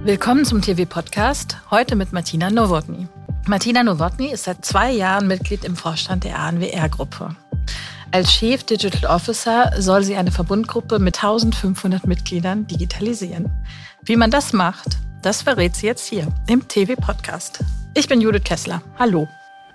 Willkommen zum TV-Podcast, heute mit Martina Nowotny. Martina Nowotny ist seit 2 Jahren Mitglied im Vorstand der ANWR-Gruppe. Als Chief Digital Officer soll sie eine Verbundgruppe mit 1500 Mitgliedern digitalisieren. Wie man das macht, das verrät sie jetzt hier im TV-Podcast. Ich bin Judith Kessler. Hallo.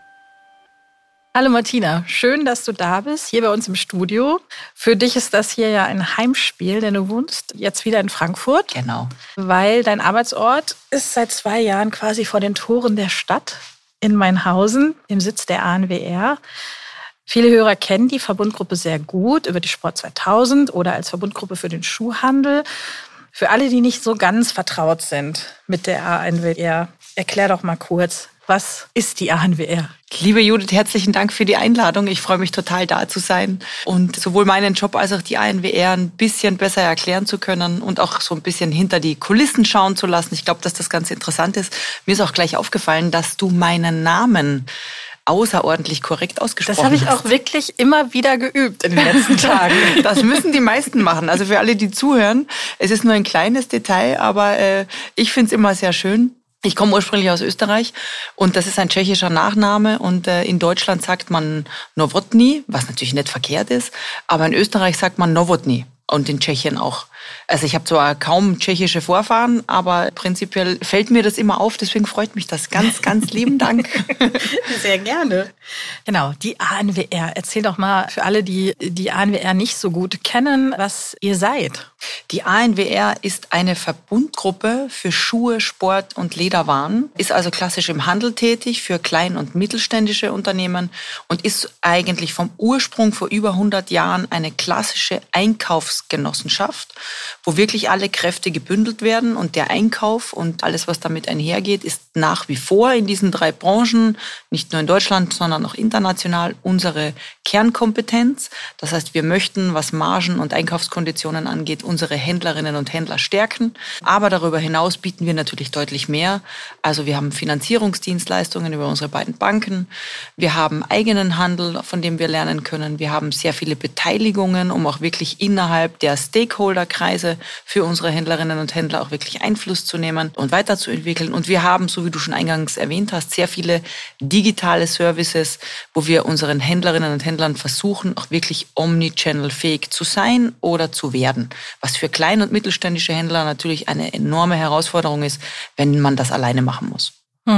Hallo Martina, schön, dass du da bist, hier bei uns im Studio. Für dich ist das hier ja ein Heimspiel, denn du wohnst jetzt wieder in Frankfurt. Genau. Weil dein Arbeitsort ist seit 2 Jahren quasi vor den Toren der Stadt in Mainhausen, dem Sitz der ANWR. Viele Hörer kennen die Verbundgruppe sehr gut über die Sport 2000 oder als Verbundgruppe für den Schuhhandel. Für alle, die nicht so ganz vertraut sind mit der ANWR, erklär doch mal kurz, was ist die ANWR? Liebe Judith, herzlichen Dank für die Einladung. Ich freue mich total, da zu sein und sowohl meinen Job als auch die ANWR ein bisschen besser erklären zu können und auch so ein bisschen hinter die Kulissen schauen zu lassen. Ich glaube, dass das ganz interessant ist. Mir ist auch gleich aufgefallen, dass du meinen Namen außerordentlich korrekt ausgesprochen hast. Das habe ich auch wirklich immer wieder geübt in den letzten Tagen. Das müssen die meisten machen. Also für alle, die zuhören, es ist nur ein kleines Detail, aber ich finde es immer sehr schön. Ich komme ursprünglich aus Österreich und das ist ein tschechischer Nachname und in Deutschland sagt man Nowotny, was natürlich nicht verkehrt ist, aber in Österreich sagt man Nowotny und in Tschechien auch. Also ich habe zwar kaum tschechische Vorfahren, aber prinzipiell fällt mir das immer auf, deswegen freut mich das. Ganz, ganz lieben Dank. Sehr gerne. Genau, die ANWR. Erzähl doch mal für alle, die die ANWR nicht so gut kennen, was ihr seid. Die ANWR ist eine Verbundgruppe für Schuhe, Sport und Lederwaren, ist also klassisch im Handel tätig für klein- und mittelständische Unternehmen und ist eigentlich vom Ursprung vor über 100 Jahren eine klassische Einkaufsgenossenschaft, wo wirklich alle Kräfte gebündelt werden und der Einkauf und alles, was damit einhergeht, ist nach wie vor in diesen 3 Branchen, nicht nur in Deutschland, sondern auch international, unsere Kernkompetenz. Das heißt, wir möchten, was Margen und Einkaufskonditionen angeht, unsere Händlerinnen und Händler stärken. Aber darüber hinaus bieten wir natürlich deutlich mehr. Also wir haben Finanzierungsdienstleistungen über unsere beiden Banken. Wir haben eigenen Handel, von dem wir lernen können. Wir haben sehr viele Beteiligungen, um auch wirklich innerhalb der Stakeholderkreise für unsere Händlerinnen und Händler auch wirklich Einfluss zu nehmen und weiterzuentwickeln. Und wir haben, so wie du schon eingangs erwähnt hast, sehr viele digitale Services, wo wir unseren Händlerinnen und Händlern versuchen, auch wirklich omnichannel-fähig zu sein oder zu werden. Was für klein- und mittelständische Händler natürlich eine enorme Herausforderung ist, wenn man das alleine machen muss.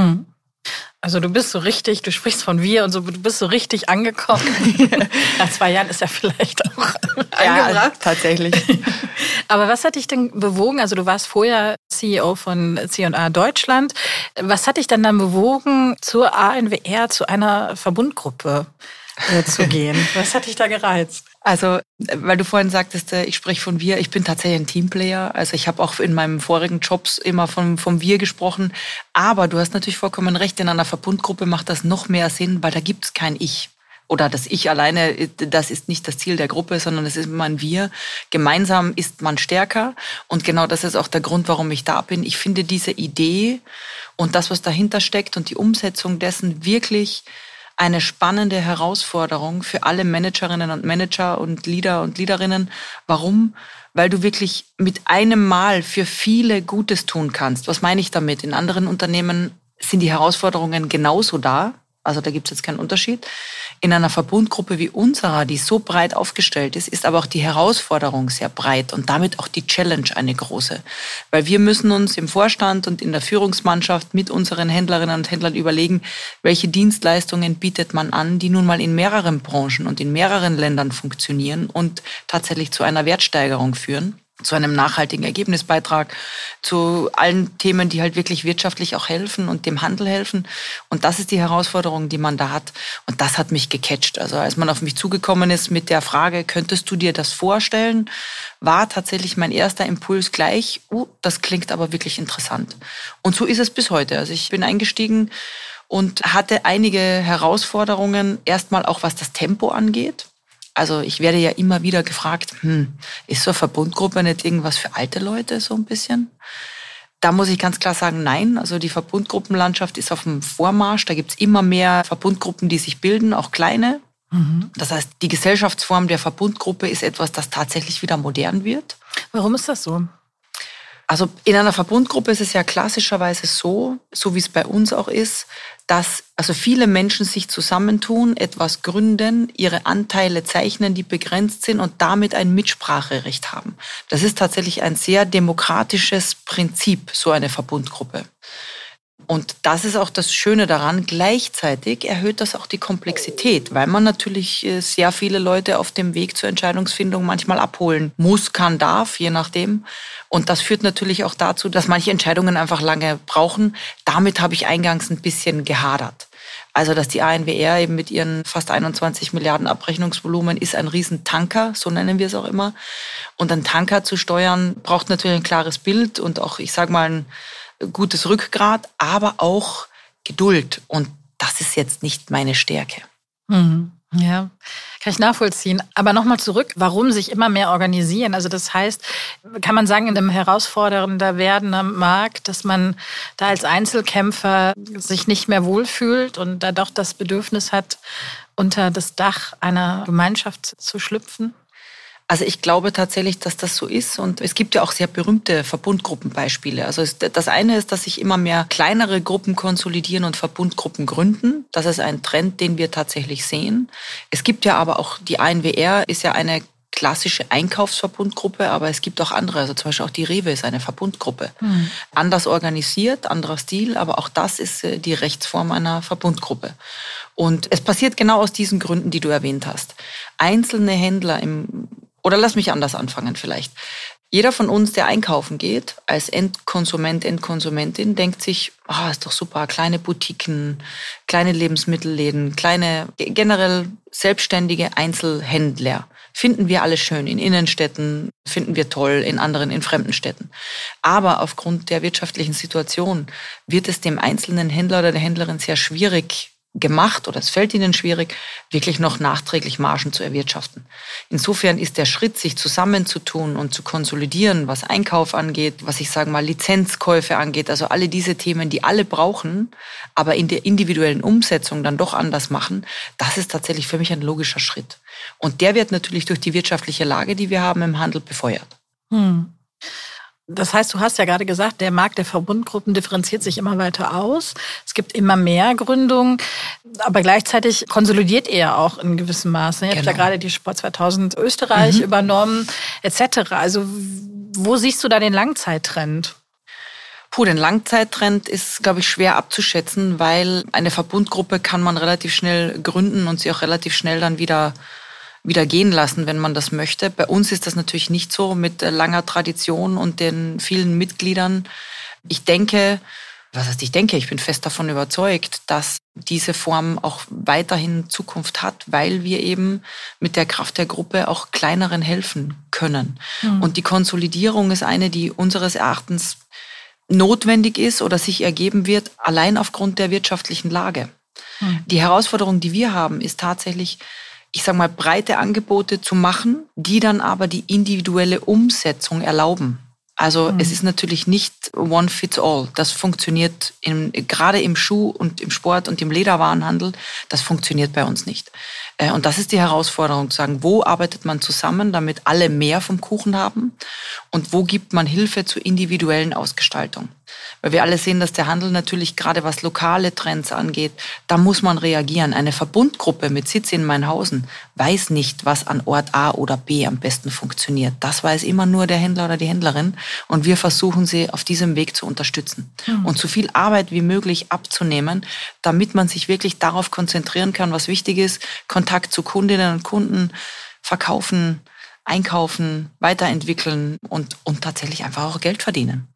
Also du bist so richtig, du sprichst von wir und so, du bist so richtig angekommen. Nach 2 Jahren ist ja vielleicht auch angebracht. Ja, tatsächlich. Aber was hat dich denn bewogen? Also du warst vorher CEO von C&A Deutschland. Was hat dich dann bewogen, zur ANWR, zu einer Verbundgruppe zu gehen? Was hat dich da gereizt? Also, weil du vorhin sagtest, ich spreche von wir, ich bin tatsächlich ein Teamplayer. Also ich habe auch in meinen vorigen Jobs immer vom wir gesprochen. Aber du hast natürlich vollkommen recht, in einer Verbundgruppe macht das noch mehr Sinn, weil da gibt's kein Ich. Oder das Ich alleine, das ist nicht das Ziel der Gruppe, sondern es ist immer ein Wir. Gemeinsam ist man stärker. Und genau das ist auch der Grund, warum ich da bin. Ich finde diese Idee und das, was dahinter steckt und die Umsetzung dessen wirklich eine spannende Herausforderung für alle Managerinnen und Manager und Leader und Leaderinnen. Warum? Weil du wirklich mit einem Mal für viele Gutes tun kannst. Was meine ich damit? In anderen Unternehmen sind die Herausforderungen genauso da. Also da gibt es jetzt keinen Unterschied. In einer Verbundgruppe wie unserer, die so breit aufgestellt ist, ist aber auch die Herausforderung sehr breit und damit auch die Challenge eine große. Weil wir müssen uns im Vorstand und in der Führungsmannschaft mit unseren Händlerinnen und Händlern überlegen, welche Dienstleistungen bietet man an, die nun mal in mehreren Branchen und in mehreren Ländern funktionieren und tatsächlich zu einer Wertsteigerung führen, zu einem nachhaltigen Ergebnisbeitrag, zu allen Themen, die halt wirklich wirtschaftlich auch helfen und dem Handel helfen. Und das ist die Herausforderung, die man da hat. Und das hat mich gecatcht. Also als man auf mich zugekommen ist mit der Frage, könntest du dir das vorstellen, war tatsächlich mein erster Impuls gleich, das klingt aber wirklich interessant. Und so ist es bis heute. Also ich bin eingestiegen und hatte einige Herausforderungen, erstmal auch was das Tempo angeht. Also ich werde ja immer wieder gefragt, ist so eine Verbundgruppe nicht irgendwas für alte Leute so ein bisschen? Da muss ich ganz klar sagen, nein. Also die Verbundgruppenlandschaft ist auf dem Vormarsch. Da gibt's immer mehr Verbundgruppen, die sich bilden, auch kleine. Das heißt, die Gesellschaftsform der Verbundgruppe ist etwas, das tatsächlich wieder modern wird. Warum ist das so? Also in einer Verbundgruppe ist es ja klassischerweise so wie es bei uns auch ist, dass also viele Menschen sich zusammentun, etwas gründen, ihre Anteile zeichnen, die begrenzt sind und damit ein Mitspracherecht haben. Das ist tatsächlich ein sehr demokratisches Prinzip, so eine Verbundgruppe. Und das ist auch das Schöne daran. Gleichzeitig erhöht das auch die Komplexität, weil man natürlich sehr viele Leute auf dem Weg zur Entscheidungsfindung manchmal abholen muss, kann, darf, je nachdem. Und das führt natürlich auch dazu, dass manche Entscheidungen einfach lange brauchen. Damit habe ich eingangs ein bisschen gehadert. Also, dass die ANWR eben mit ihren fast 21 Milliarden Abrechnungsvolumen ist ein Riesentanker, so nennen wir es auch immer. Und einen Tanker zu steuern, braucht natürlich ein klares Bild und auch, ich sage mal, ein gutes Rückgrat, aber auch Geduld. Und das ist jetzt nicht meine Stärke. Ja, kann ich nachvollziehen. Aber nochmal zurück, warum sich immer mehr organisieren? Also das heißt, kann man sagen, in einem herausfordernder werdenden Markt, dass man da als Einzelkämpfer sich nicht mehr wohlfühlt und da doch das Bedürfnis hat, unter das Dach einer Gemeinschaft zu schlüpfen? Also ich glaube tatsächlich, dass das so ist. Und es gibt ja auch sehr berühmte Verbundgruppenbeispiele. Also das eine ist, dass sich immer mehr kleinere Gruppen konsolidieren und Verbundgruppen gründen. Das ist ein Trend, den wir tatsächlich sehen. Es gibt ja aber auch, die ANWR ist ja eine klassische Einkaufsverbundgruppe, aber es gibt auch andere. Also zum Beispiel auch die Rewe ist eine Verbundgruppe. Anders organisiert, anderer Stil, aber auch das ist die Rechtsform einer Verbundgruppe. Und es passiert genau aus diesen Gründen, die du erwähnt hast. Einzelne Händler oder lass mich anders anfangen vielleicht. Jeder von uns, der einkaufen geht, als Endkonsument, Endkonsumentin, denkt sich, ist doch super, kleine Boutiquen, kleine Lebensmittelläden, kleine, generell selbstständige Einzelhändler. Finden wir alle schön. In Innenstädten finden wir toll, in anderen, in fremden Städten. Aber aufgrund der wirtschaftlichen Situation wird es dem einzelnen Händler oder der Händlerin sehr schwierig gemacht oder es fällt ihnen schwierig, wirklich noch nachträglich Margen zu erwirtschaften. Insofern ist der Schritt, sich zusammenzutun und zu konsolidieren, was Einkauf angeht, was ich sage mal Lizenzkäufe angeht, also alle diese Themen, die alle brauchen, aber in der individuellen Umsetzung dann doch anders machen, das ist tatsächlich für mich ein logischer Schritt. Und der wird natürlich durch die wirtschaftliche Lage, die wir haben im Handel, befeuert. Das heißt, du hast ja gerade gesagt, der Markt der Verbundgruppen differenziert sich immer weiter aus. Es gibt immer mehr Gründungen, aber gleichzeitig konsolidiert er auch in gewissem Maße. Ihr habt ja gerade die Sport 2000 Österreich übernommen, etc. Also wo siehst du da den Langzeittrend? Den Langzeittrend ist, glaube ich, schwer abzuschätzen, weil eine Verbundgruppe kann man relativ schnell gründen und sie auch relativ schnell dann wieder gehen lassen, wenn man das möchte. Bei uns ist das natürlich nicht so mit langer Tradition und den vielen Mitgliedern. Ich bin fest davon überzeugt, dass diese Form auch weiterhin Zukunft hat, weil wir eben mit der Kraft der Gruppe auch kleineren helfen können. Und die Konsolidierung ist eine, die unseres Erachtens notwendig ist oder sich ergeben wird, allein aufgrund der wirtschaftlichen Lage. Die Herausforderung, die wir haben, ist tatsächlich, ich sage mal, breite Angebote zu machen, die dann aber die individuelle Umsetzung erlauben. Also es ist natürlich nicht one fits all. Das funktioniert gerade im Schuh- und im Sport- und im Lederwarenhandel, das funktioniert bei uns nicht. Und das ist die Herausforderung, zu sagen, wo arbeitet man zusammen, damit alle mehr vom Kuchen haben und wo gibt man Hilfe zur individuellen Ausgestaltung. Weil wir alle sehen, dass der Handel natürlich gerade was lokale Trends angeht, da muss man reagieren. Eine Verbundgruppe mit Sitz in Mainhausen weiß nicht, was an Ort A oder B am besten funktioniert. Das weiß immer nur der Händler oder die Händlerin und wir versuchen sie auf diesem Weg zu unterstützen und so viel Arbeit wie möglich abzunehmen, damit man sich wirklich darauf konzentrieren kann, was wichtig ist, Kontakt zu Kundinnen und Kunden, verkaufen, einkaufen, weiterentwickeln und tatsächlich einfach auch Geld verdienen.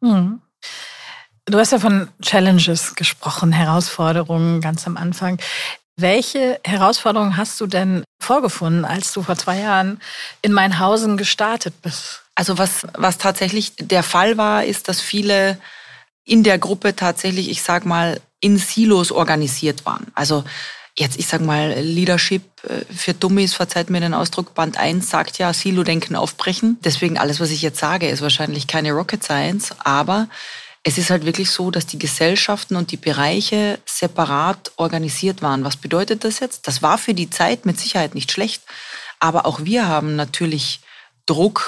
Du hast ja von Challenges gesprochen, Herausforderungen ganz am Anfang. Welche Herausforderungen hast du denn vorgefunden, als du vor 2 Jahren in Mainhausen gestartet bist? Also was tatsächlich der Fall war, ist, dass viele in der Gruppe tatsächlich, ich sag mal, in Silos organisiert waren. Also jetzt, ich sag mal, Leadership für Dummies, verzeiht mir den Ausdruck, Band 1 sagt ja, Silo-Denken aufbrechen. Deswegen alles, was ich jetzt sage, ist wahrscheinlich keine Rocket Science, aber es ist halt wirklich so, dass die Gesellschaften und die Bereiche separat organisiert waren. Was bedeutet das jetzt? Das war für die Zeit mit Sicherheit nicht schlecht, aber auch wir haben natürlich Druck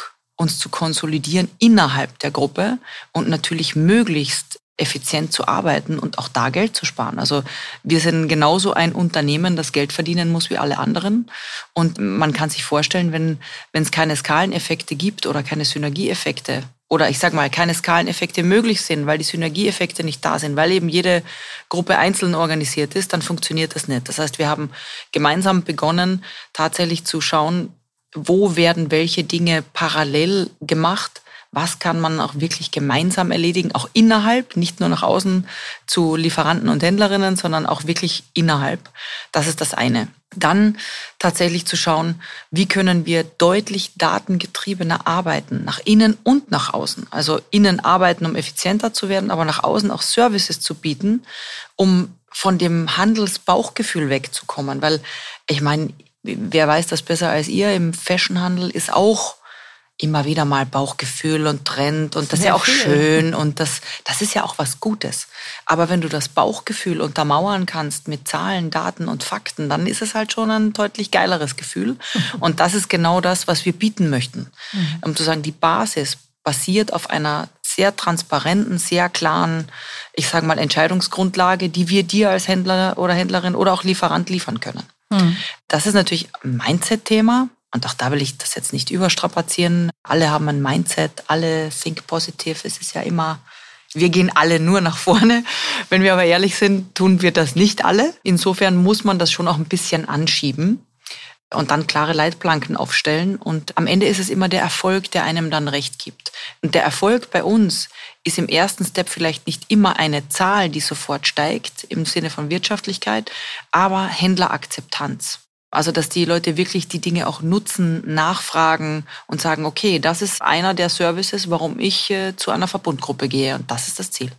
uns zu konsolidieren innerhalb der Gruppe und natürlich möglichst effizient zu arbeiten und auch da Geld zu sparen. Also wir sind genauso ein Unternehmen, das Geld verdienen muss wie alle anderen. Und man kann sich vorstellen, wenn es keine Skaleneffekte gibt oder keine Synergieeffekte oder ich sage mal, keine Skaleneffekte möglich sind, weil die Synergieeffekte nicht da sind, weil eben jede Gruppe einzeln organisiert ist, dann funktioniert das nicht. Das heißt, wir haben gemeinsam begonnen, tatsächlich zu schauen, wo werden welche Dinge parallel gemacht. Was kann man auch wirklich gemeinsam erledigen, auch innerhalb, nicht nur nach außen zu Lieferanten und Händlerinnen, sondern auch wirklich innerhalb. Das ist das eine. Dann tatsächlich zu schauen, wie können wir deutlich datengetriebener arbeiten, nach innen und nach außen. Also innen arbeiten, um effizienter zu werden, aber nach außen auch Services zu bieten, um von dem Handelsbauchgefühl wegzukommen. Weil ich meine, wer weiß das besser als ihr, im Fashionhandel ist auch immer wieder mal Bauchgefühl und Trend und das ist ja auch schön und das ist ja auch was Gutes. Aber wenn du das Bauchgefühl untermauern kannst mit Zahlen, Daten und Fakten, dann ist es halt schon ein deutlich geileres Gefühl. Und das ist genau das, was wir bieten möchten. Um zu sagen, die Basis basiert auf einer sehr transparenten, sehr klaren, ich sage mal, Entscheidungsgrundlage, die wir dir als Händler oder Händlerin oder auch Lieferant liefern können. Das ist natürlich ein Mindset-Thema. Und auch da will ich das jetzt nicht überstrapazieren. Alle haben ein Mindset, alle think positive. Es ist ja immer, wir gehen alle nur nach vorne. Wenn wir aber ehrlich sind, tun wir das nicht alle. Insofern muss man das schon auch ein bisschen anschieben und dann klare Leitplanken aufstellen. Und am Ende ist es immer der Erfolg, der einem dann recht gibt. Und der Erfolg bei uns ist im ersten Step vielleicht nicht immer eine Zahl, die sofort steigt im Sinne von Wirtschaftlichkeit, aber Händlerakzeptanz. Also, dass die Leute wirklich die Dinge auch nutzen, nachfragen und sagen, okay, das ist einer der Services, warum ich zu einer Verbundgruppe gehe. Und das ist das Ziel.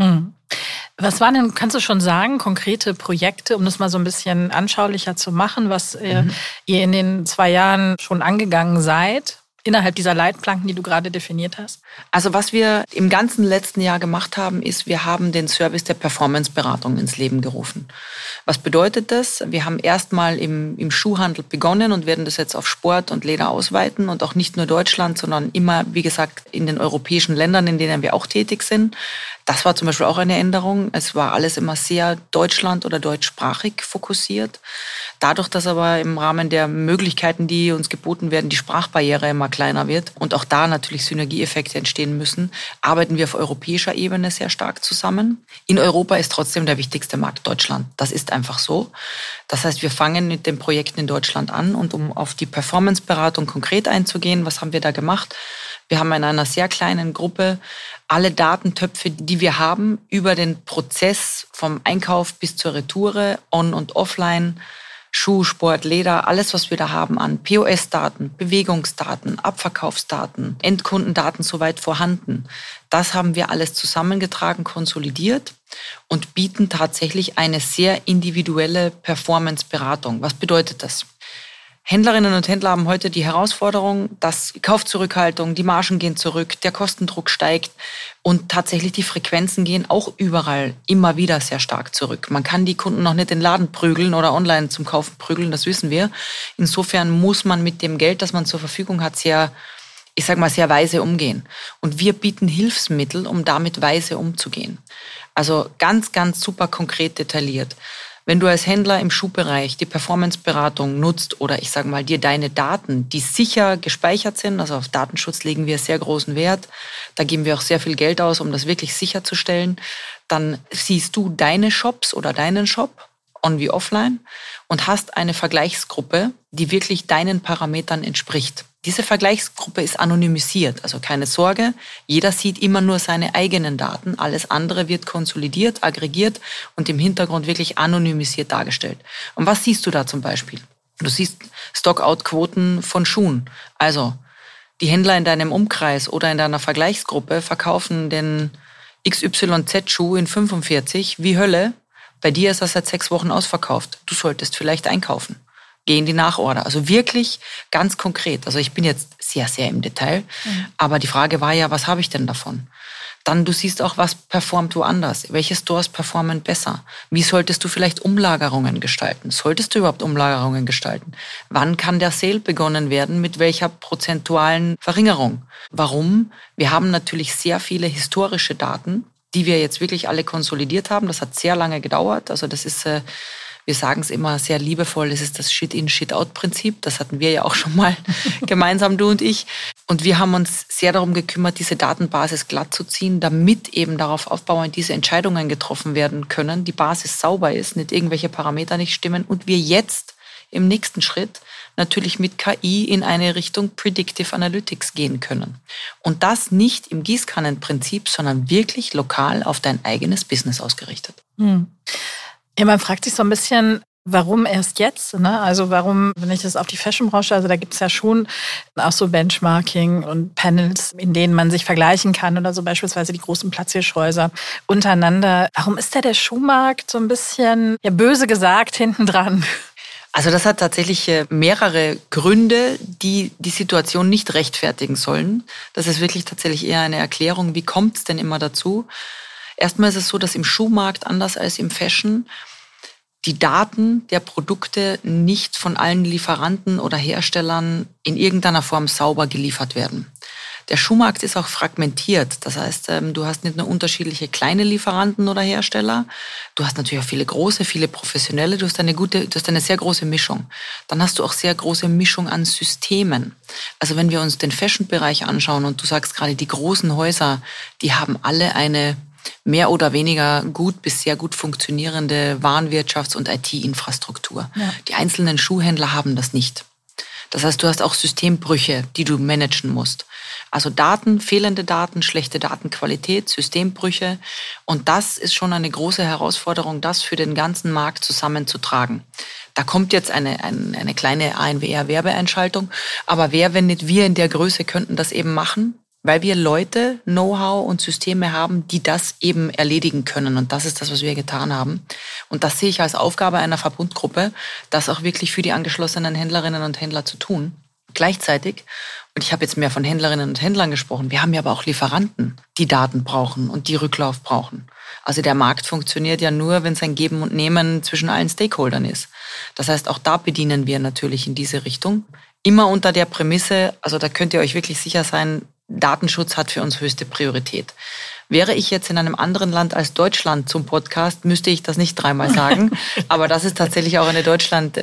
Was waren denn, kannst du schon sagen, konkrete Projekte, um das mal so ein bisschen anschaulicher zu machen, was ihr in den 2 Jahren schon angegangen seid? Innerhalb dieser Leitplanken, die du gerade definiert hast? Also was wir im ganzen letzten Jahr gemacht haben, ist, wir haben den Service der Performance-Beratung ins Leben gerufen. Was bedeutet das? Wir haben erstmal im Schuhhandel begonnen und werden das jetzt auf Sport und Leder ausweiten und auch nicht nur Deutschland, sondern immer, wie gesagt, in den europäischen Ländern, in denen wir auch tätig sind. Das war zum Beispiel auch eine Änderung. Es war alles immer sehr Deutschland- oder deutschsprachig fokussiert. Dadurch, dass aber im Rahmen der Möglichkeiten, die uns geboten werden, die Sprachbarriere immer kleiner wird und auch da natürlich Synergieeffekte entstehen müssen, arbeiten wir auf europäischer Ebene sehr stark zusammen. In Europa ist trotzdem der wichtigste Markt Deutschland. Das ist einfach so. Das heißt, wir fangen mit den Projekten in Deutschland an und um auf die Performance-Beratung konkret einzugehen, was haben wir da gemacht? Wir haben in einer sehr kleinen Gruppe alle Datentöpfe, die wir haben, über den Prozess vom Einkauf bis zur Retoure, on- und offline, Schuh, Sport, Leder, alles, was wir da haben an POS-Daten, Bewegungsdaten, Abverkaufsdaten, Endkundendaten soweit vorhanden. Das haben wir alles zusammengetragen, konsolidiert und bieten tatsächlich eine sehr individuelle Performance-Beratung. Was bedeutet das? Händlerinnen und Händler haben heute die Herausforderung, dass Kaufzurückhaltung, die Margen gehen zurück, der Kostendruck steigt und tatsächlich die Frequenzen gehen auch überall immer wieder sehr stark zurück. Man kann die Kunden noch nicht in den Laden prügeln oder online zum Kaufen prügeln, das wissen wir. Insofern muss man mit dem Geld, das man zur Verfügung hat, sehr weise umgehen. Und wir bieten Hilfsmittel, um damit weise umzugehen. Also ganz, ganz super konkret detailliert. Wenn du als Händler im Schuhbereich die Performance-Beratung nutzt oder dir deine Daten, die sicher gespeichert sind, also auf Datenschutz legen wir sehr großen Wert, da geben wir auch sehr viel Geld aus, um das wirklich sicherzustellen, dann siehst du deine Shops oder deinen Shop, on wie offline, und hast eine Vergleichsgruppe, die wirklich deinen Parametern entspricht. Diese Vergleichsgruppe ist anonymisiert, also keine Sorge, jeder sieht immer nur seine eigenen Daten, alles andere wird konsolidiert, aggregiert und im Hintergrund wirklich anonymisiert dargestellt. Und was siehst du da zum Beispiel? Du siehst Stockout-Quoten von Schuhen. Also die Händler in deinem Umkreis oder in deiner Vergleichsgruppe verkaufen den XYZ-Schuh in 45 wie Hölle. Bei dir ist das seit 6 Wochen ausverkauft. Du solltest vielleicht einkaufen. Geh in die Nachorder. Also wirklich ganz konkret. Also ich bin jetzt sehr, sehr im Detail. Aber die Frage war ja, was habe ich denn davon? Dann du siehst auch, was performt woanders. Welche Stores performen besser? Wie solltest du vielleicht Umlagerungen gestalten? Solltest du überhaupt Umlagerungen gestalten? Wann kann der Sale begonnen werden? Mit welcher prozentualen Verringerung? Warum? Wir haben natürlich sehr viele historische Daten, die wir jetzt wirklich alle konsolidiert haben. Das hat sehr lange gedauert. Also das ist, wir sagen es immer sehr liebevoll, das ist das Shit-in, Shit-out-Prinzip. Das hatten wir ja auch schon mal gemeinsam, du und ich. Und wir haben uns sehr darum gekümmert, diese Datenbasis glatt zu ziehen, damit eben darauf aufbauend diese Entscheidungen getroffen werden können, die Basis sauber ist, nicht irgendwelche Parameter nicht stimmen und wir jetzt im nächsten Schritt natürlich mit KI in eine Richtung Predictive Analytics gehen können. Und das nicht im Gießkannenprinzip, sondern wirklich lokal auf dein eigenes Business ausgerichtet. Ja, man fragt sich so ein bisschen, warum erst jetzt? Ne? Also warum, wenn ich das auf die Fashionbranche, also da gibt es ja schon auch so Benchmarking und Panels, in denen man sich vergleichen kann oder so beispielsweise die großen Platzhirschhäuser untereinander. Warum ist da der Schuhmarkt so ein bisschen, ja böse gesagt, hinten dran? Also das hat tatsächlich mehrere Gründe, die die Situation nicht rechtfertigen sollen. Das ist wirklich tatsächlich eher eine Erklärung, wie kommt es denn immer dazu? Erstmal ist es so, dass im Schuhmarkt, anders als im Fashion, die Daten der Produkte nicht von allen Lieferanten oder Herstellern in irgendeiner Form sauber geliefert werden. Der Schuhmarkt ist auch fragmentiert. Das heißt, du hast nicht nur unterschiedliche kleine Lieferanten oder Hersteller, du hast natürlich auch viele große, viele professionelle, du hast eine sehr große Mischung. Dann hast du auch sehr große Mischung an Systemen. Also wenn wir uns den Fashion-Bereich anschauen und du sagst gerade, die großen Häuser, die haben alle eine mehr oder weniger gut bis sehr gut funktionierende Warenwirtschafts- und IT-Infrastruktur. Ja. Die einzelnen Schuhhändler haben das nicht. Das heißt, du hast auch Systembrüche, die du managen musst. Also Daten, fehlende Daten, schlechte Datenqualität, Systembrüche. Und das ist schon eine große Herausforderung, das für den ganzen Markt zusammenzutragen. Da kommt jetzt eine kleine ANWR-Werbeeinschaltung. Aber wer, wenn nicht wir in der Größe, könnten das eben machen? Weil wir Leute, Know-how und Systeme haben, die das eben erledigen können. Und das ist das, was wir getan haben. Und das sehe ich als Aufgabe einer Verbundgruppe, das auch wirklich für die angeschlossenen Händlerinnen und Händler zu tun. Gleichzeitig, und ich habe jetzt mehr von Händlerinnen und Händlern gesprochen, wir haben ja aber auch Lieferanten, die Daten brauchen und die Rücklauf brauchen. Also der Markt funktioniert ja nur, wenn es ein Geben und Nehmen zwischen allen Stakeholdern ist. Das heißt, auch da bedienen wir natürlich in diese Richtung. Immer unter der Prämisse, also da könnt ihr euch wirklich sicher sein, Datenschutz hat für uns höchste Priorität. Wäre ich jetzt in einem anderen Land als Deutschland zum Podcast, müsste ich das nicht dreimal sagen. Aber das ist tatsächlich auch eine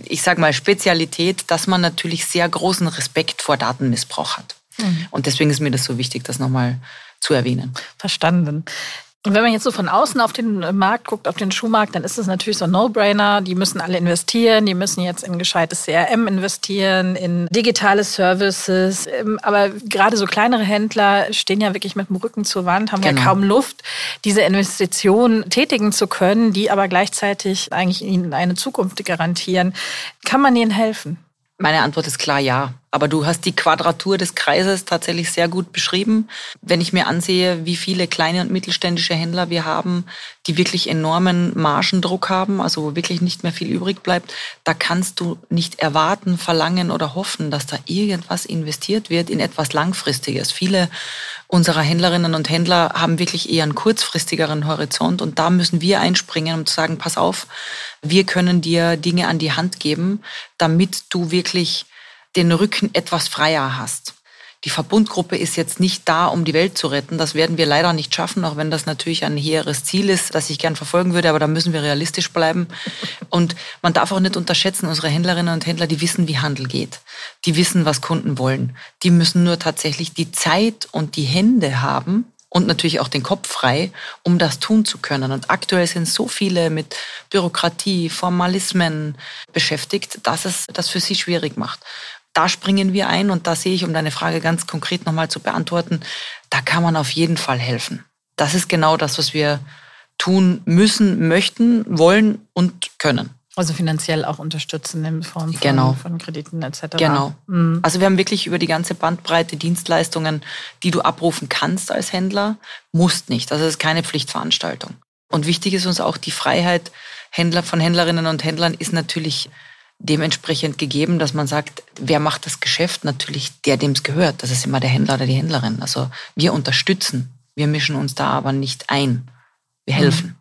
Spezialität, dass man natürlich sehr großen Respekt vor Datenmissbrauch hat. Und deswegen ist mir das so wichtig, das nochmal zu erwähnen. Verstanden. Und wenn man jetzt so von außen auf den Markt guckt, auf den Schuhmarkt, dann ist es natürlich so ein No-Brainer. Die müssen alle investieren. Die müssen jetzt in gescheites CRM investieren, in digitale Services. Aber gerade so kleinere Händler stehen ja wirklich mit dem Rücken zur Wand, haben ja kaum Luft, diese Investitionen tätigen zu können, die aber gleichzeitig eigentlich ihnen eine Zukunft garantieren. Kann man ihnen helfen? Meine Antwort ist klar, ja. Aber du hast die Quadratur des Kreises tatsächlich sehr gut beschrieben. Wenn ich mir ansehe, wie viele kleine und mittelständische Händler wir haben, die wirklich enormen Margendruck haben, also wo wirklich nicht mehr viel übrig bleibt, da kannst du nicht erwarten, verlangen oder hoffen, dass da irgendwas investiert wird in etwas Langfristiges. Viele unserer Händlerinnen und Händler haben wirklich eher einen kurzfristigeren Horizont und da müssen wir einspringen, um zu sagen, pass auf, wir können dir Dinge an die Hand geben, damit du wirklich den Rücken etwas freier hast. Die Verbundgruppe ist jetzt nicht da, um die Welt zu retten. Das werden wir leider nicht schaffen, auch wenn das natürlich ein hehres Ziel ist, das ich gern verfolgen würde, aber da müssen wir realistisch bleiben. Und man darf auch nicht unterschätzen, unsere Händlerinnen und Händler, die wissen, wie Handel geht. Die wissen, was Kunden wollen. Die müssen nur tatsächlich die Zeit und die Hände haben und natürlich auch den Kopf frei, um das tun zu können. Und aktuell sind so viele mit Bürokratie, Formalismen beschäftigt, dass es das für sie schwierig macht. Da springen wir ein und da sehe ich, um deine Frage ganz konkret nochmal zu beantworten, da kann man auf jeden Fall helfen. Das ist genau das, was wir tun müssen, möchten, wollen und können. Also finanziell auch unterstützen in Form von Krediten etc. Genau. Also wir haben wirklich über die ganze Bandbreite Dienstleistungen, die du abrufen kannst als Händler, musst nicht. Also das ist keine Pflichtveranstaltung. Und wichtig ist uns auch die Freiheit von Händlerinnen und Händlern ist natürlich dementsprechend gegeben, dass man sagt, wer macht das Geschäft? Natürlich der, dem es gehört. Das ist immer der Händler oder die Händlerin. Also wir unterstützen Wir mischen uns da aber nicht ein. Wir helfen.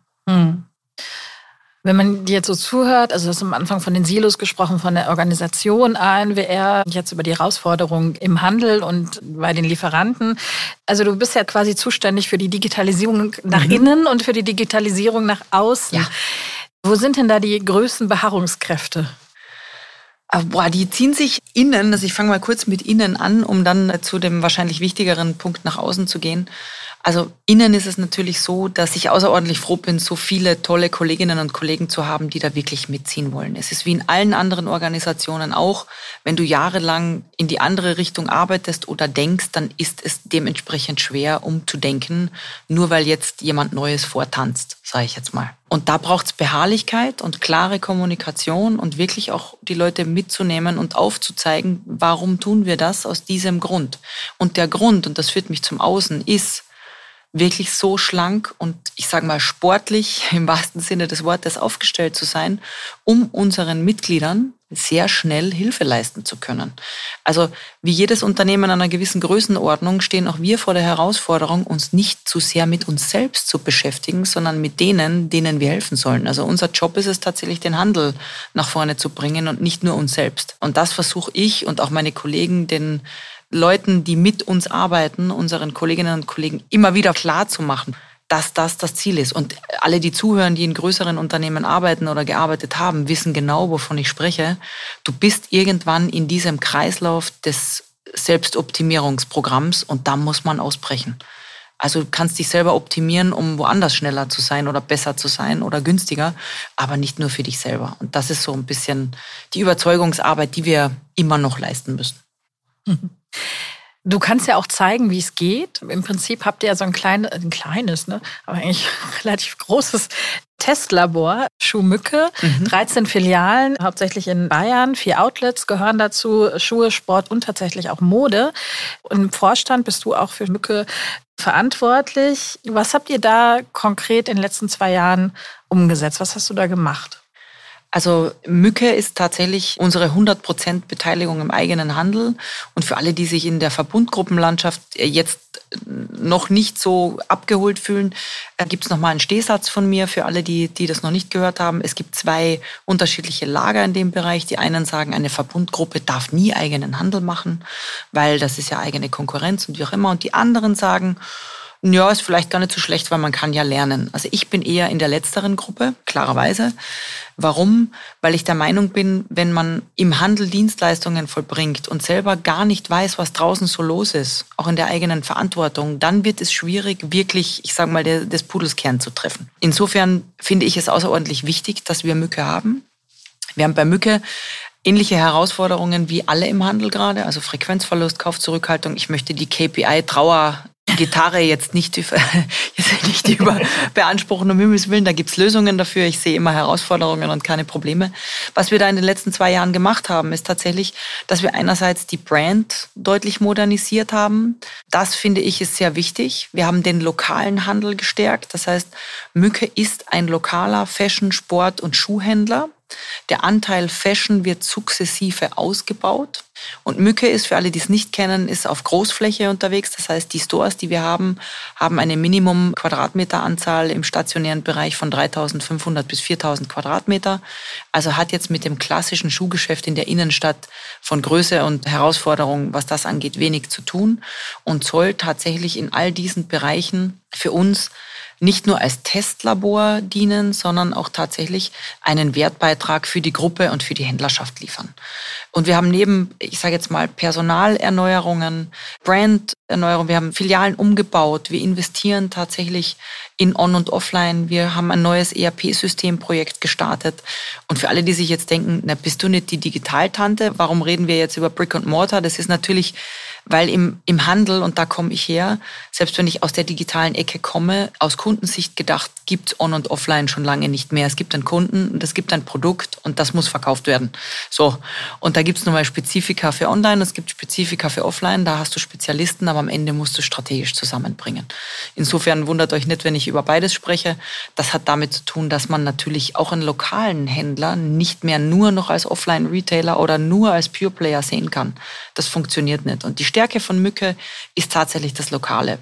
Wenn man dir jetzt so zuhört, also du hast am Anfang von den Silos gesprochen, von der Organisation ANWR, jetzt über die Herausforderungen im Handel und bei den Lieferanten. Also du bist ja quasi zuständig für die Digitalisierung nach innen und für die Digitalisierung nach außen. Ja. Wo sind denn da die größten Beharrungskräfte? Die ziehen sich innen, also ich fange mal kurz mit innen an, um dann zu dem wahrscheinlich wichtigeren Punkt nach außen zu gehen. Also innen ist es natürlich so, dass ich außerordentlich froh bin, so viele tolle Kolleginnen und Kollegen zu haben, die da wirklich mitziehen wollen. Es ist wie in allen anderen Organisationen auch, wenn du jahrelang in die andere Richtung arbeitest oder denkst, dann ist es dementsprechend schwer umzudenken, nur weil jetzt jemand Neues vortanzt, sage ich jetzt mal. Und da braucht es Beharrlichkeit und klare Kommunikation und wirklich auch die Leute mitzunehmen und aufzuzeigen, warum tun wir das aus diesem Grund. Und der Grund, und das führt mich zum Außen, ist wirklich so schlank und ich sage mal sportlich im wahrsten Sinne des Wortes aufgestellt zu sein, um unseren Mitgliedern sehr schnell Hilfe leisten zu können. Also wie jedes Unternehmen einer gewissen Größenordnung stehen auch wir vor der Herausforderung, uns nicht zu sehr mit uns selbst zu beschäftigen, sondern mit denen wir helfen sollen. Also unser Job ist es tatsächlich, den Handel nach vorne zu bringen und nicht nur uns selbst. Und das versuche ich und auch meine Kollegen, den Leuten, die mit uns arbeiten, unseren Kolleginnen und Kollegen immer wieder klar zu machen, dass das das Ziel ist. Und alle, die zuhören, die in größeren Unternehmen arbeiten oder gearbeitet haben, wissen genau, wovon ich spreche. Du bist irgendwann in diesem Kreislauf des Selbstoptimierungsprogramms und da muss man ausbrechen. Also du kannst dich selber optimieren, um woanders schneller zu sein oder besser zu sein oder günstiger, aber nicht nur für dich selber. Und das ist so ein bisschen die Überzeugungsarbeit, die wir immer noch leisten müssen. Du kannst ja auch zeigen, wie es geht. Im Prinzip habt ihr ja so ein kleines, ne, aber eigentlich relativ großes Testlabor, Schuhmücke, 13 Filialen, hauptsächlich in Bayern, 4 Outlets gehören dazu, Schuhe, Sport und tatsächlich auch Mode. Und im Vorstand bist du auch für Mücke verantwortlich. Was habt ihr da konkret in den letzten 2 Jahren umgesetzt? Was hast du da gemacht? Also Mücke ist tatsächlich unsere 100% Beteiligung im eigenen Handel. Und für alle, die sich in der Verbundgruppenlandschaft jetzt noch nicht so abgeholt fühlen, gibt es nochmal einen Stehsatz von mir für alle, die das noch nicht gehört haben. Es gibt 2 unterschiedliche Lager in dem Bereich. Die einen sagen, eine Verbundgruppe darf nie eigenen Handel machen, weil das ist ja eigene Konkurrenz und wie auch immer. Und die anderen sagen, ja, ist vielleicht gar nicht so schlecht, weil man kann ja lernen. Also ich bin eher in der letzteren Gruppe, klarerweise. Warum? Weil ich der Meinung bin, wenn man im Handel Dienstleistungen vollbringt und selber gar nicht weiß, was draußen so los ist, auch in der eigenen Verantwortung, dann wird es schwierig, wirklich, ich sage mal, des Pudels Kern zu treffen. Insofern finde ich es außerordentlich wichtig, dass wir Mücke haben. Wir haben bei Mücke ähnliche Herausforderungen wie alle im Handel gerade, also Frequenzverlust, Kaufzurückhaltung. Ich möchte die KPI-Gitarre jetzt nicht über beanspruchen, um Himmels Willen, da gibt's Lösungen dafür. Ich sehe immer Herausforderungen und keine Probleme. Was wir da in den letzten 2 Jahren gemacht haben, ist tatsächlich, dass wir einerseits die Brand deutlich modernisiert haben. Das, finde ich, ist sehr wichtig. Wir haben den lokalen Handel gestärkt. Das heißt, Mücke ist ein lokaler Fashion-, Sport- und Schuhhändler. Der Anteil Fashion wird sukzessive ausgebaut. Und Mücke ist, für alle, die es nicht kennen, ist auf Großfläche unterwegs. Das heißt, die Stores, die wir haben eine Minimum-Quadratmeteranzahl im stationären Bereich von 3.500 bis 4.000 Quadratmeter. Also hat jetzt mit dem klassischen Schuhgeschäft in der Innenstadt von Größe und Herausforderung, was das angeht, wenig zu tun und soll tatsächlich in all diesen Bereichen für uns nicht nur als Testlabor dienen, sondern auch tatsächlich einen Wertbeitrag für die Gruppe und für die Händlerschaft liefern. Und wir haben neben, ich sage jetzt mal, Personalerneuerungen, Branderneuerungen, wir haben Filialen umgebaut, wir investieren tatsächlich in On- und Offline, wir haben ein neues ERP-Systemprojekt gestartet. Und für alle, die sich jetzt denken, na, bist du nicht die Digitaltante? Warum reden wir jetzt über Brick and Mortar? Das ist natürlich, weil im Handel, und da komme ich her, selbst wenn ich aus der digitalen Ecke komme, aus Kundensicht gedacht, gibt es On- und Offline schon lange nicht mehr. Es gibt einen Kunden und es gibt ein Produkt und das muss verkauft werden. So, und da gibt es nochmal Spezifika für Online, es gibt Spezifika für Offline, da hast du Spezialisten, aber am Ende musst du strategisch zusammenbringen. Insofern wundert euch nicht, wenn ich über beides spreche. Das hat damit zu tun, dass man natürlich auch einen lokalen Händler nicht mehr nur noch als Offline-Retailer oder nur als Pure-Player sehen kann. Das funktioniert nicht. Und die Stärke von Mücke ist tatsächlich das Lokale.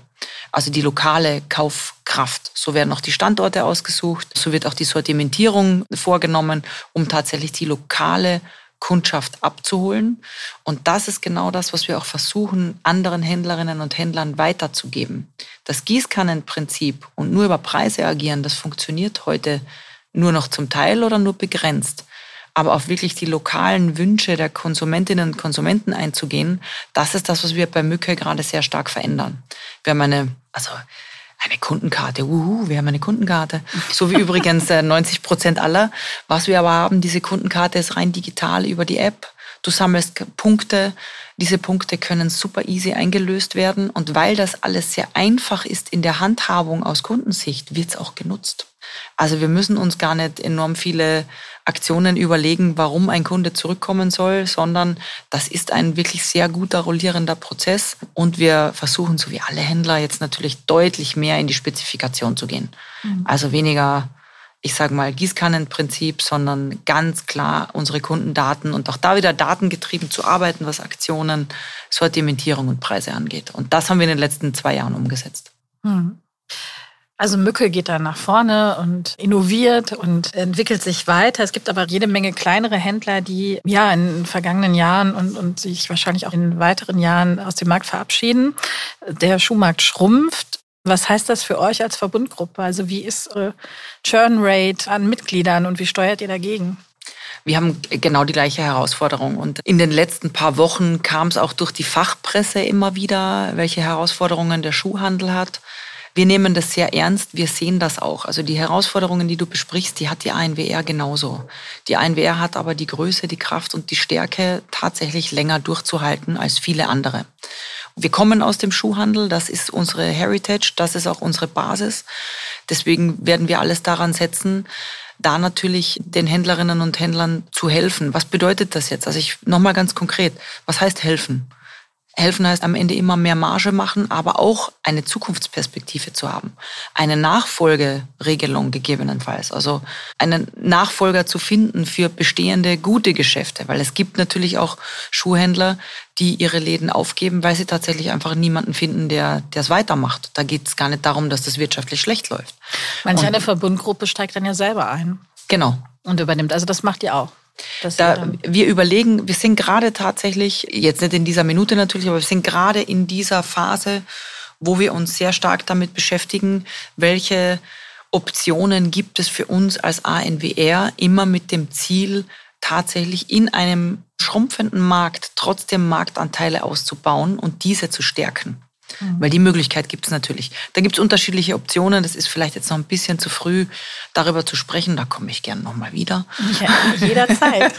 Also die lokale Kaufkraft. So werden auch die Standorte ausgesucht, so wird auch die Sortimentierung vorgenommen, um tatsächlich die lokale Kundschaft abzuholen. Und das ist genau das, was wir auch versuchen, anderen Händlerinnen und Händlern weiterzugeben. Das Gießkannenprinzip und nur über Preise agieren, das funktioniert heute nur noch zum Teil oder nur begrenzt. Aber auf wirklich die lokalen Wünsche der Konsumentinnen und Konsumenten einzugehen, das ist das, was wir bei Mücke gerade sehr stark verändern. Wir haben eine Kundenkarte. Wir haben eine Kundenkarte. So wie übrigens 90% aller. Was wir aber haben, diese Kundenkarte ist rein digital über die App. Du sammelst Punkte. Diese Punkte können super easy eingelöst werden. Und weil das alles sehr einfach ist in der Handhabung aus Kundensicht, wird es auch genutzt. Also wir müssen uns gar nicht enorm viele Aktionen überlegen, warum ein Kunde zurückkommen soll, sondern das ist ein wirklich sehr guter rollierender Prozess. Und wir versuchen, so wie alle Händler, jetzt natürlich deutlich mehr in die Spezifikation zu gehen. Also weniger, ich sage mal, Gießkannenprinzip, sondern ganz klar unsere Kundendaten und auch da wieder datengetrieben zu arbeiten, was Aktionen, Sortimentierung und Preise angeht. Und das haben wir in den letzten 2 Jahren umgesetzt. Also Mücke geht da nach vorne und innoviert und entwickelt sich weiter. Es gibt aber jede Menge kleinere Händler, die ja in den vergangenen Jahren und sich wahrscheinlich auch in weiteren Jahren aus dem Markt verabschieden. Der Schuhmarkt schrumpft. Was heißt das für euch als Verbundgruppe? Also wie ist eure Churn-Rate an Mitgliedern und wie steuert ihr dagegen? Wir haben genau die gleiche Herausforderung. Und in den letzten paar Wochen kam es auch durch die Fachpresse immer wieder, welche Herausforderungen der Schuhhandel hat. Wir nehmen das sehr ernst, wir sehen das auch. Also die Herausforderungen, die du besprichst, die hat die ANWR genauso. Die ANWR hat aber die Größe, die Kraft und die Stärke, tatsächlich länger durchzuhalten als viele andere. Wir kommen aus dem Schuhhandel, das ist unsere Heritage, das ist auch unsere Basis. Deswegen werden wir alles daran setzen, da natürlich den Händlerinnen und Händlern zu helfen. Was bedeutet das jetzt? Also nochmal ganz konkret, was heißt helfen? Helfen heißt am Ende immer mehr Marge machen, aber auch eine Zukunftsperspektive zu haben. Eine Nachfolgeregelung gegebenenfalls. Also einen Nachfolger zu finden für bestehende gute Geschäfte. Weil es gibt natürlich auch Schuhhändler, die ihre Läden aufgeben, weil sie tatsächlich einfach niemanden finden, der es weitermacht. Da geht es gar nicht darum, dass das wirtschaftlich schlecht läuft. Manch eine Verbundgruppe steigt dann ja selber ein. Genau. Und übernimmt. Also das macht ihr auch. Wir überlegen, wir sind gerade tatsächlich, jetzt nicht in dieser Minute natürlich, aber wir sind gerade in dieser Phase, wo wir uns sehr stark damit beschäftigen, welche Optionen gibt es für uns als ANWR, immer mit dem Ziel, tatsächlich in einem schrumpfenden Markt trotzdem Marktanteile auszubauen und diese zu stärken. Weil die Möglichkeit gibt es natürlich. Da gibt es unterschiedliche Optionen. Das ist vielleicht jetzt noch ein bisschen zu früh, darüber zu sprechen. Da komme ich gerne nochmal wieder. Ja, jederzeit.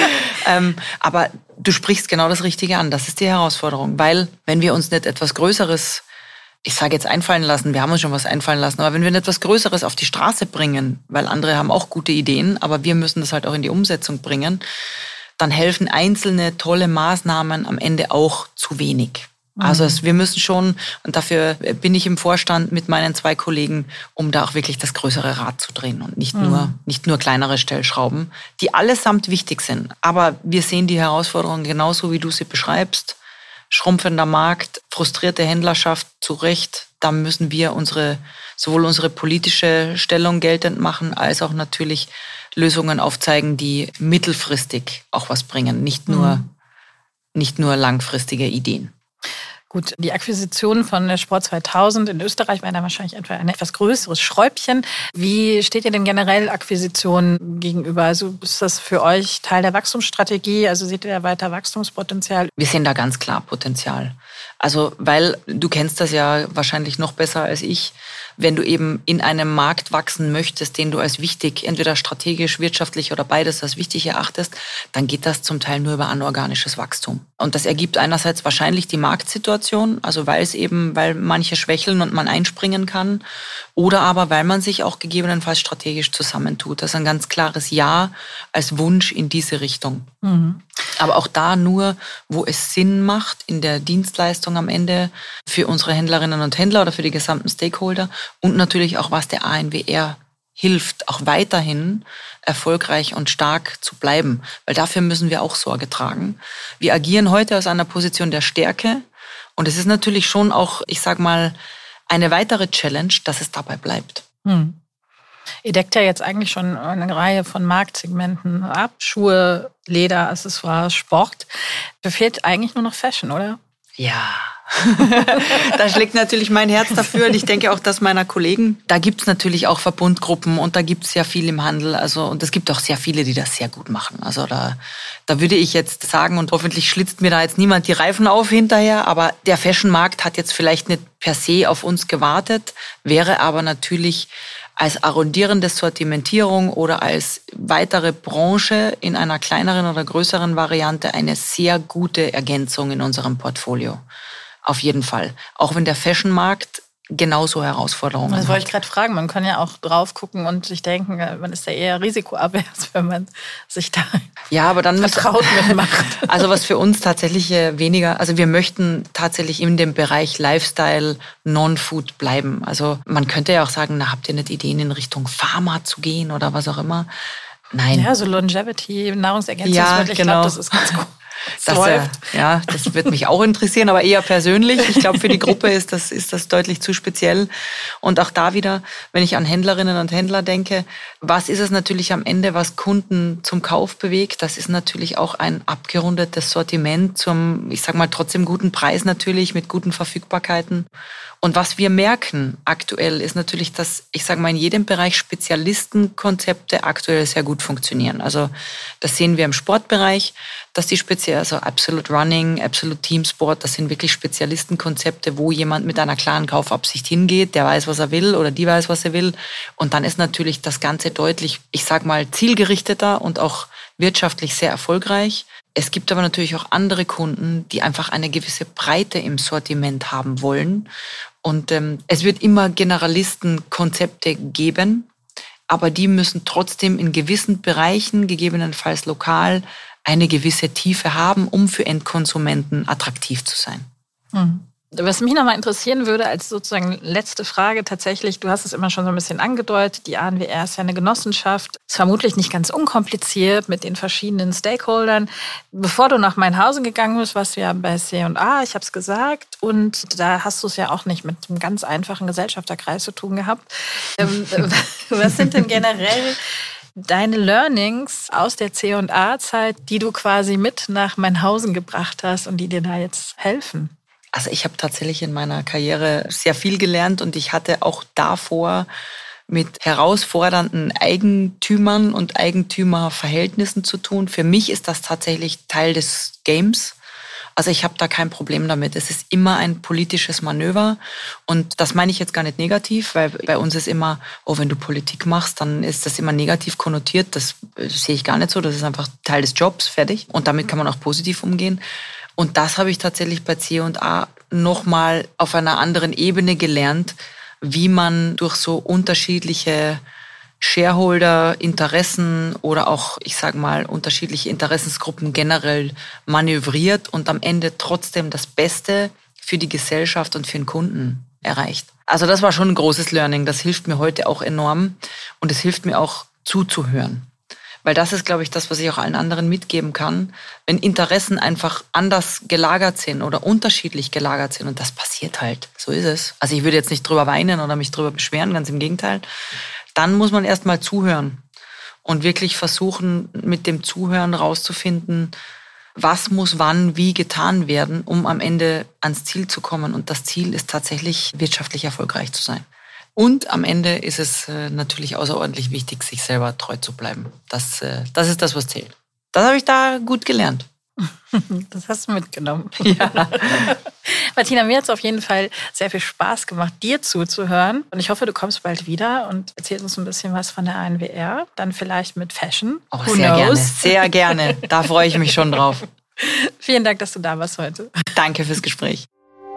Aber du sprichst genau das Richtige an. Das ist die Herausforderung. Weil wenn wir uns nicht etwas Größeres, ich sage jetzt einfallen lassen, wir haben uns schon was einfallen lassen, aber wenn wir nicht etwas Größeres auf die Straße bringen, weil andere haben auch gute Ideen, aber wir müssen das halt auch in die Umsetzung bringen, dann helfen einzelne tolle Maßnahmen am Ende auch zu wenig. Also wir müssen schon, und dafür bin ich im Vorstand mit meinen 2 Kollegen, um da auch wirklich das größere Rad zu drehen und nicht nur kleinere Stellschrauben, die allesamt wichtig sind. Aber wir sehen die Herausforderungen genauso, wie du sie beschreibst. Schrumpfender Markt, frustrierte Händlerschaft, zu Recht. Da müssen wir sowohl unsere politische Stellung geltend machen, als auch natürlich Lösungen aufzeigen, die mittelfristig auch was bringen, nicht nur langfristige Ideen. Gut, die Akquisition von der Sport 2000 in Österreich war da wahrscheinlich ein etwas größeres Schräubchen. Wie steht ihr denn generell Akquisitionen gegenüber? Also ist das für euch Teil der Wachstumsstrategie? Also seht ihr da weiter Wachstumspotenzial? Wir sehen da ganz klar Potenzial. Also, weil du kennst das ja wahrscheinlich noch besser als ich, wenn du eben in einem Markt wachsen möchtest, den du als wichtig, entweder strategisch, wirtschaftlich oder beides als wichtig erachtest, dann geht das zum Teil nur über anorganisches Wachstum. Und das ergibt einerseits wahrscheinlich die Marktsituation, also weil manche schwächeln und man einspringen kann, oder aber weil man sich auch gegebenenfalls strategisch zusammentut. Das ist ein ganz klares Ja als Wunsch in diese Richtung. Aber auch da nur, wo es Sinn macht in der Dienstleistung am Ende für unsere Händlerinnen und Händler oder für die gesamten Stakeholder und natürlich auch, was der ANWR hilft, auch weiterhin erfolgreich und stark zu bleiben. Weil dafür müssen wir auch Sorge tragen. Wir agieren heute aus einer Position der Stärke und es ist natürlich schon auch, ich sag mal, eine weitere Challenge, dass es dabei bleibt. Ihr deckt ja jetzt eigentlich schon eine Reihe von Marktsegmenten ab. Schuhe, Leder, Accessoires, Sport. Da fehlt eigentlich nur noch Fashion, oder? Ja, da schlägt natürlich mein Herz dafür und ich denke auch das meiner Kollegen. Da gibt's natürlich auch Verbundgruppen und da gibt's sehr viel im Handel. Also, und es gibt auch sehr viele, die das sehr gut machen. Also da würde ich jetzt sagen, und hoffentlich schlitzt mir da jetzt niemand die Reifen auf hinterher, aber der Fashionmarkt hat jetzt vielleicht nicht per se auf uns gewartet, wäre aber natürlich als arrondierende Sortimentierung oder als weitere Branche in einer kleineren oder größeren Variante eine sehr gute Ergänzung in unserem Portfolio. Auf jeden Fall. Auch wenn der Fashionmarkt genauso Herausforderungen hat. Das wollte ich gerade fragen. Man kann ja auch drauf gucken und sich denken, man ist ja eher risikoavers, wenn man sich da aber dann vertraut mitmacht. Also was für uns tatsächlich weniger, also wir möchten tatsächlich in dem Bereich Lifestyle, Non-Food bleiben. Also man könnte ja auch sagen, na, habt ihr nicht Ideen in Richtung Pharma zu gehen oder was auch immer? Nein. Ja, so Longevity, Nahrungsergänzungsmittel, ich glaube, das ist ganz gut. Das wird mich auch interessieren, aber eher persönlich. Ich glaube, für die Gruppe ist das deutlich zu speziell. Und auch da wieder, wenn ich an Händlerinnen und Händler denke, was ist es natürlich am Ende, was Kunden zum Kauf bewegt? Das ist natürlich auch ein abgerundetes Sortiment zum, ich sag mal, trotzdem guten Preis natürlich, mit guten Verfügbarkeiten. Und was wir merken aktuell ist natürlich, dass, ich sage mal, in jedem Bereich Spezialistenkonzepte aktuell sehr gut funktionieren. Also das sehen wir im Sportbereich, dass die also Absolute Running, Absolute Team Sport, das sind wirklich Spezialistenkonzepte, wo jemand mit einer klaren Kaufabsicht hingeht, der weiß, was er will oder die weiß, was er will. Und dann ist natürlich das Ganze deutlich, ich sage mal, zielgerichteter und auch wirtschaftlich sehr erfolgreich. Es gibt aber natürlich auch andere Kunden, die einfach eine gewisse Breite im Sortiment haben wollen. Und es wird immer Generalistenkonzepte geben, aber die müssen trotzdem in gewissen Bereichen, gegebenenfalls lokal, eine gewisse Tiefe haben, um für Endkonsumenten attraktiv zu sein. Was mich nochmal interessieren würde, als sozusagen letzte Frage tatsächlich, du hast es immer schon so ein bisschen angedeutet, die ANWR ist ja eine Genossenschaft, ist vermutlich nicht ganz unkompliziert mit den verschiedenen Stakeholdern. Bevor du nach Meinhausen gegangen bist, warst du ja bei C&A, ich habe es gesagt, und da hast du es ja auch nicht mit einem ganz einfachen Gesellschafterkreis zu tun gehabt. Was sind denn generell deine Learnings aus der C&A-Zeit, die du quasi mit nach Meinhausen gebracht hast und die dir da jetzt helfen? Also ich habe tatsächlich in meiner Karriere sehr viel gelernt und ich hatte auch davor mit herausfordernden Eigentümern und Eigentümerverhältnissen zu tun. Für mich ist das tatsächlich Teil des Games. Also ich habe da kein Problem damit. Es ist immer ein politisches Manöver und das meine ich jetzt gar nicht negativ, weil bei uns ist immer, wenn du Politik machst, dann ist das immer negativ konnotiert. Das sehe ich gar nicht so. Das ist einfach Teil des Jobs, fertig. Und damit kann man auch positiv umgehen. Und das habe ich tatsächlich bei C&A nochmal auf einer anderen Ebene gelernt, wie man durch so unterschiedliche Shareholder, Interessen oder auch, ich sage mal, unterschiedliche Interessensgruppen generell manövriert und am Ende trotzdem das Beste für die Gesellschaft und für den Kunden erreicht. Also das war schon ein großes Learning. Das hilft mir heute auch enorm und es hilft mir auch zuzuhören. Weil das ist, glaube ich, das, was ich auch allen anderen mitgeben kann. Wenn Interessen einfach anders gelagert sind oder unterschiedlich gelagert sind, und das passiert halt, so ist es. Also ich würde jetzt nicht drüber weinen oder mich drüber beschweren, ganz im Gegenteil. Dann muss man erst mal zuhören und wirklich versuchen, mit dem Zuhören rauszufinden, was muss wann wie getan werden, um am Ende ans Ziel zu kommen. Und das Ziel ist tatsächlich, wirtschaftlich erfolgreich zu sein. Und am Ende ist es natürlich außerordentlich wichtig, sich selber treu zu bleiben. Das ist das, was zählt. Das habe ich da gut gelernt. Das hast du mitgenommen. Ja. Martina, mir hat es auf jeden Fall sehr viel Spaß gemacht, dir zuzuhören. Und ich hoffe, du kommst bald wieder und erzählst uns ein bisschen was von der ANWR. Dann vielleicht mit Fashion. Auch sehr gerne, sehr gerne. Da freue ich mich schon drauf. Vielen Dank, dass du da warst heute. Danke fürs Gespräch.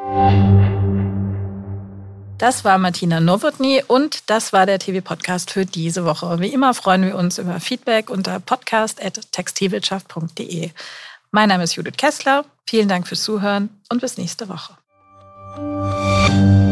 Das war Martina Nowotny und das war der TV-Podcast für diese Woche. Wie immer freuen wir uns über Feedback unter podcast@textilwirtschaft.de. Mein Name ist Judith Kessler. Vielen Dank fürs Zuhören und bis nächste Woche.